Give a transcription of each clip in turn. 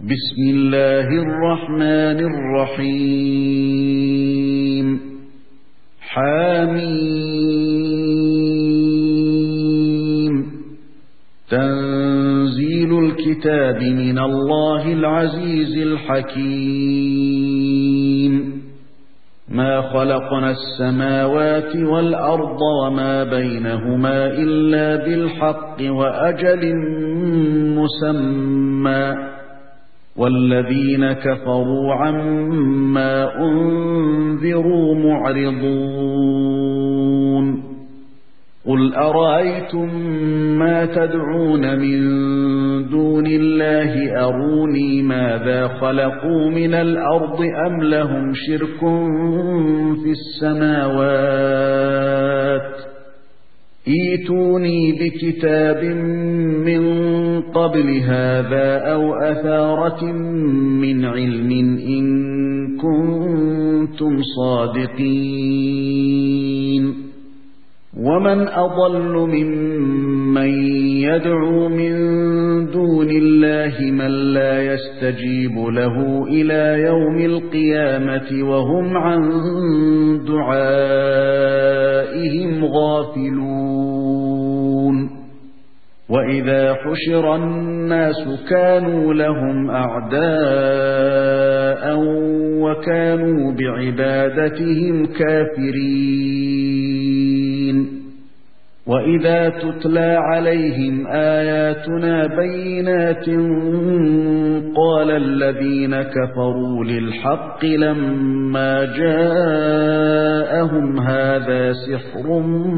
بسم الله الرحمن الرحيم حميم تنزيل الكتاب من الله العزيز الحكيم ما خلقنا السماوات والأرض وما بينهما إلا بالحق وأجل مسمى والذين كفروا عما أنذروا معرضون قل أرأيتم ما تدعون من دون الله أروني ماذا خلقوا من الأرض أم لهم شرك في السماوات ائتوني بكتاب من قبل هذا أو أثارة من علم إن كنتم صادقين ومن أضل ممن يدعو من دون الله من لا يستجيب له إلى يوم القيامة وهم عن دعائهم غافلون وإذا حشر الناس كانوا لهم أعداء وكانوا بعبادتهم كافرين وإذا تتلى عليهم آياتنا بينات قال الذين كفروا للحق لما جاءهم هذا سحر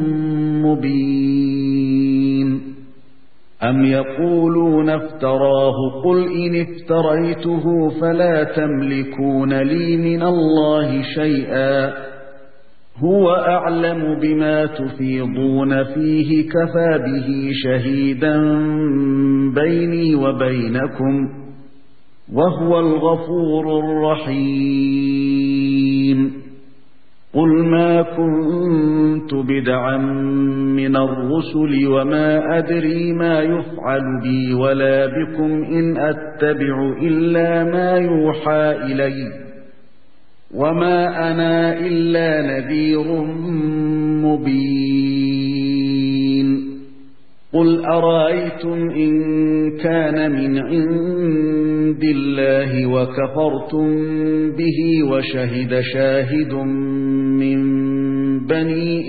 مبين أم يقولون افتراه قل إن افتريته فلا تملكون لي من الله شيئا هو أعلم بما تفيضون فيه كفى به شهيدا بيني وبينكم وهو الغفور الرحيم قل ما كنت بدعا من الرسل وما أدري ما يفعل بي ولا بكم إن أتبع إلا ما يوحى إلي وما أنا إلا نذير مبين قل أرأيتم إن كان من عند الله وكفرتم به وشهد شاهد من بني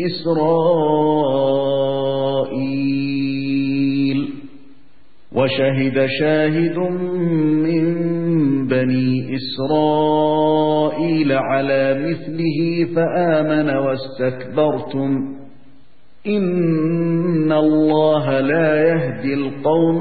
إسرائيل على مثله فآمن واستكبرتم إن الله لا يهدي القوم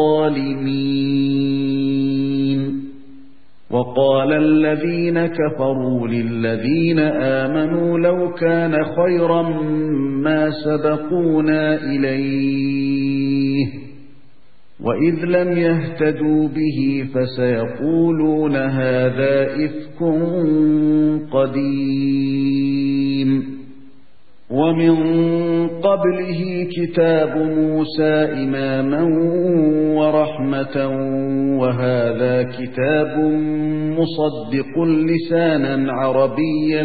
الظالمين وقال الذين كفروا للذين آمنوا لو كان خيرا ما سبقونا إليه وإذ لم يهتدوا به فسيقولون هذا إفك قديم ومن قبله كتاب موسى إماما ورحمة وهذا كتاب مصدق لسانا عربيا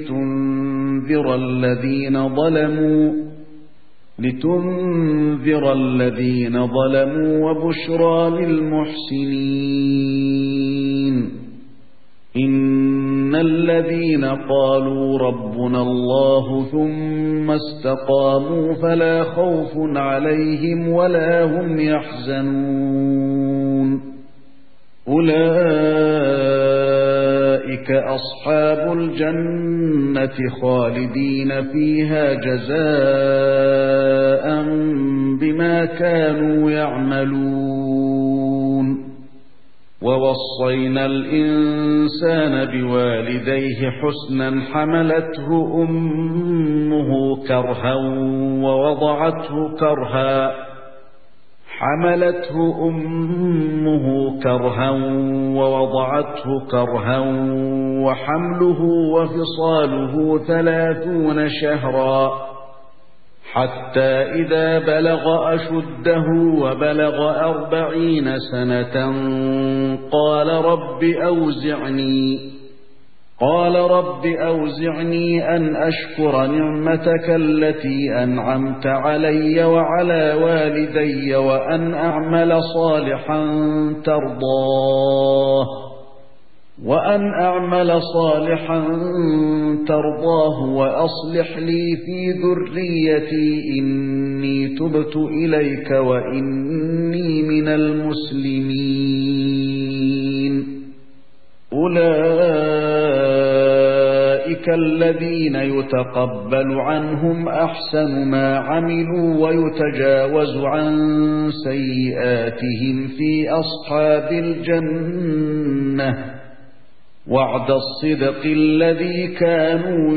لتنذر الذين ظلموا وبشرى للمحسنين إن الذين قالوا ربنا الله ثم استقاموا فلا خوف عليهم ولا هم يحزنون أولئك أصحاب الجنة خالدين فيها جزاء بما كانوا يعملون ووصينا الإنسان بوالديه حسنا حملته أمه كرها ووضعته كرها وحمله وفصاله 30 شهرا حتى إذا بلغ أشده وبلغ 40 سنة قال رب أوزعني أن أشكر نعمتك التي أنعمت علي وعلى والدي وأن أعمل صالحا ترضاه وأصلح لي في ذريتي إني تبت إليك وإني من المسلمين. أولئك الذين يتقبل عنهم أحسن ما عملوا ويتجاوز عن سيئاتهم في أصحاب الجنة وعد الصدق الذي كانوا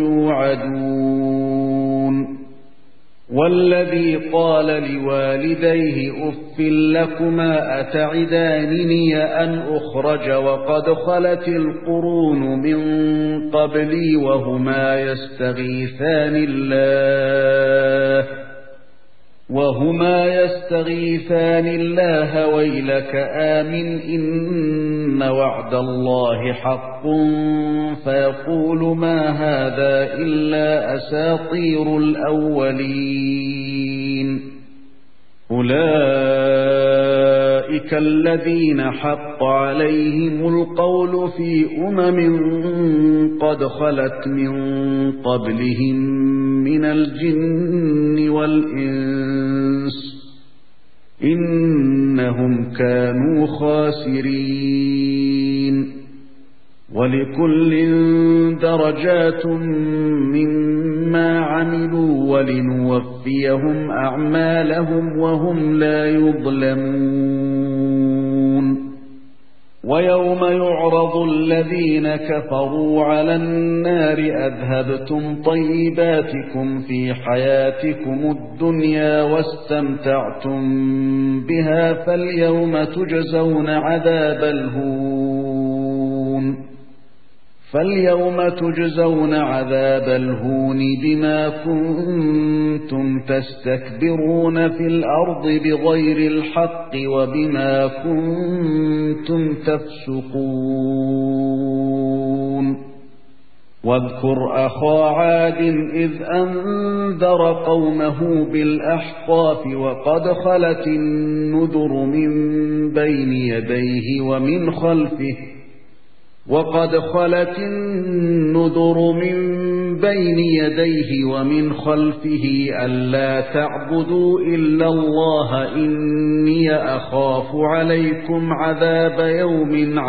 يوعدون. والذي قال لوالديه أف لكما أتعدانني أن أخرج وقد خلت القرون من قبلي وهما يستغيثان الله ويلك آمن إن وعد الله حق فيقول ما هذا إلا أساطير الأولين. أولئك الذين حق عليهم القول في قد خلت من قبلهم من الجن والإنس إنهم كانوا خاسرين. ولكل درجات مما عملوا ولنوفيهم أعمالهم وهم لا يظلمون. ويوم يعرض الذين كفروا على النار أذهبتم طيباتكم في حياتكم الدنيا واستمتعتم بها فاليوم تجزون عذاب الهون بما كنتم تستكبرون في الأرض بغير الحق وبما كنتم تفسقون. واذكر أخا عاد إذ أنذر قومه بالأحقاف وقد خلت النذر من بين يديه ومن خلفه ألا تعبدوا إلا الله إني أخاف عليكم عذاب يوم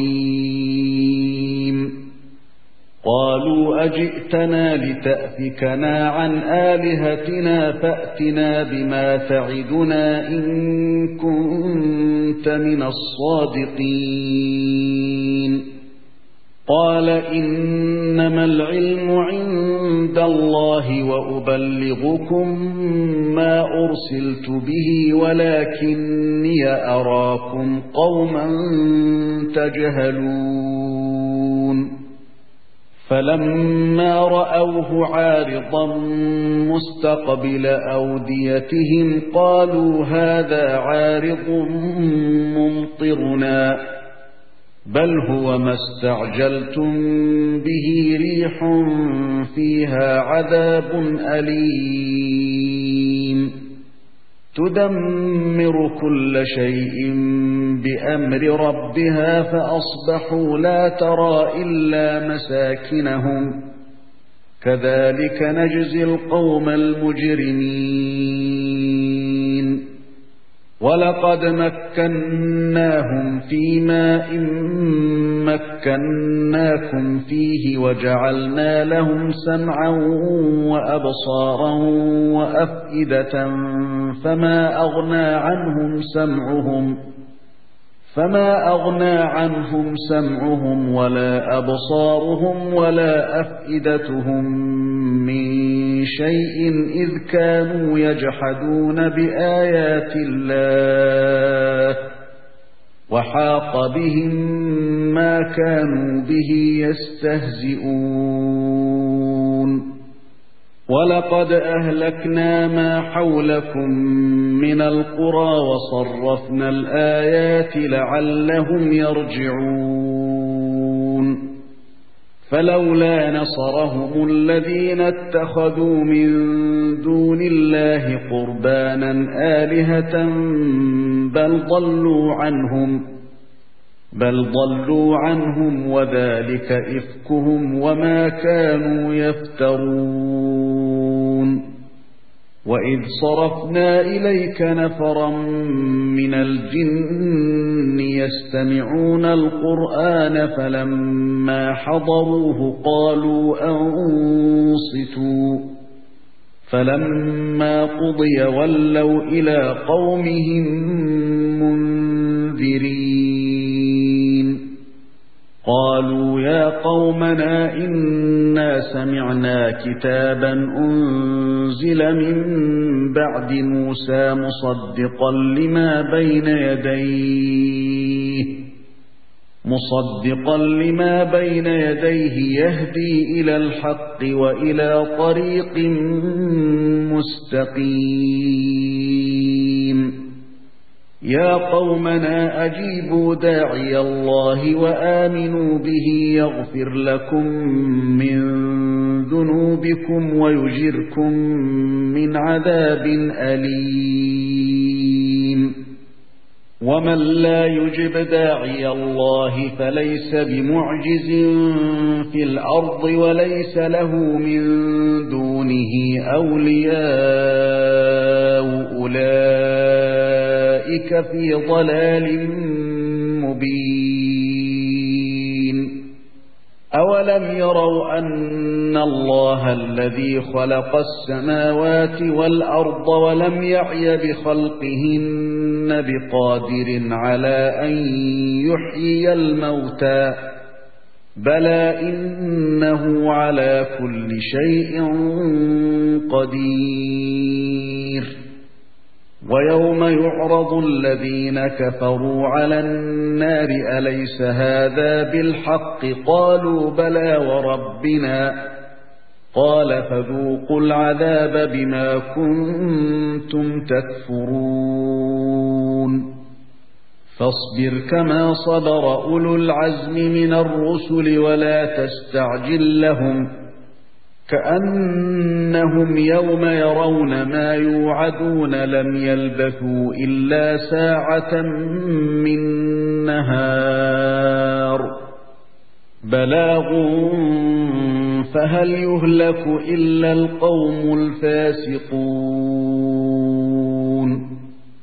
عظيم. قالوا أجئتنا لتأفكنا عن آلهتنا فأتنا بما تعدنا إن كنت من الصادقين. قال إنما العلم عند الله وأبلغكم ما أرسلت به ولكني أراكم قوما تجهلون. فلما رأوه عارضا مستقبل أوديتهم قالوا هذا عارض ممطرنا بل هو ما استعجلتم به ريح فيها عذاب أليم تدمر كل شيء بأمر ربها فأصبحوا لا ترى إلا مساكنهم كذلك نجزي القوم المجرمين. ولقد مكناهم في ماء مكناكم فيه وجعلنا لهم سمعا وأبصارا وأفئدة فما أغنى عنهم سمعهم ولا أبصارهم ولا أفئدتهم من شيء إذ كانوا يجحدون بآيات الله وحاق بهم ما كانوا به يستهزئون. وَلَقَدْ أَهْلَكْنَا مَا حَوْلَكُمْ مِنَ الْقُرَى وَصَرَّفْنَا الْآيَاتِ لَعَلَّهُمْ يَرْجِعُونَ فَلَوْلَا نَصَرَهُمُ الَّذِينَ اتَّخَذُوا مِن دُونِ اللَّهِ قُرْبَانًا آلِهَةً بل ضلوا عنهم وذلك إفكهم وما كانوا يفترون وإذ صرفنا إليك نفرا من الجن يستمعون القرآن فلما حضروه قالوا أنصتوا فلما قضي ولوا إلى قومهم منذرين قالوا يا قومنا إنا سمعنا كتابا أنزل من بعد موسى مصدقا لما بين يديه يهدي إلى الحق وإلى طريق مستقيم يا قومنا أجيبوا داعي الله وآمنوا به يغفر لكم من ذنوبكم ويجركم من عذاب أليم ومن لا يجب داعي الله فليس بمعجز في الأرض وليس له من دونه أولياء أولئك في ضلال مبين أولم يروا أن الله الذي خلق السماوات والأرض ولم يعي بخلقهن بقادر على أن يحيي الموتى بلى إنه على كل شيء قدير ويوم يعرض الذين كفروا على النار أليس هذا بالحق قالوا بلى وربنا قال فذوقوا العذاب بما كنتم تكفرون فاصبر كما صبر أولو العزم من الرسل ولا تستعجل لهم كأنهم يوم يرون ما يوعدون لم يلبثوا إلا ساعة من نهار بلاغ فهل يهلك إلا القوم الفاسقون